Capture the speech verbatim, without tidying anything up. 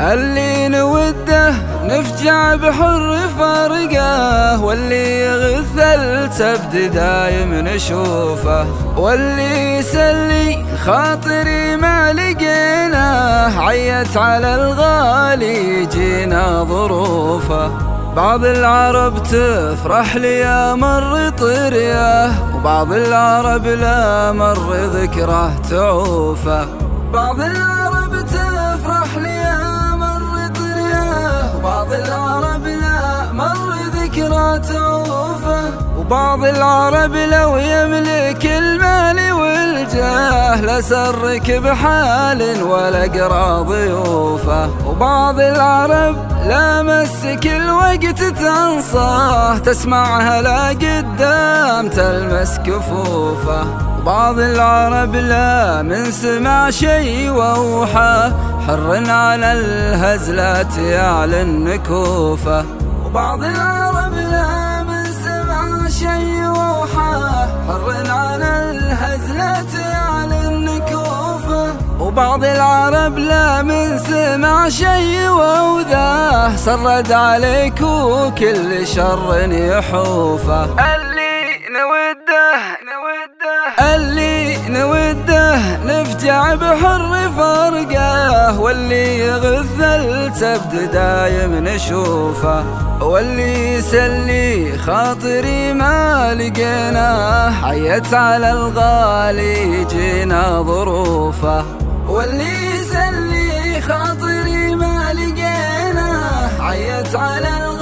اللي نوده نفجع بحر فارقه، واللي يغث السبد دايم نشوفه، واللي يسلي خاطري ما لقيناه، عيت على الغالي جينا ظروفه. بعض العرب تفرح لي يا مر طريه، وبعض العرب لا مر ذكره تعوفه. بعض العرب تفرح لي يا مر طريه، وبعض العرب لا مر ذكره تعوفه. وبعض العرب لو يملك المال والجاه لسرك بحال ولا قرى ضيوفه. وبعض العرب لا مسك الوقت تنصاه، تسمعها لا قدام تلمس كفوفه. وبعض العرب لا من سمع شي ووحاه، حر على الهزلات يعلن نكوفه. وبعض العرب لا من سمع شي ووحاه، حر على الهزلات يعلن نكوفه. وبعض العرب لا من سمع شي ووذاه، سرد عليك وكل شر يحوفه. اللي نوده نوده اللي نوده نفجع بحر فرقه، واللي يغث السبد دايم نشوفه، واللي يسلي خاطري ما لقيناه، عيت على الغالي جينا ظروفه. واللي يسلي خاطري ما لقيناه، عيت على الغالي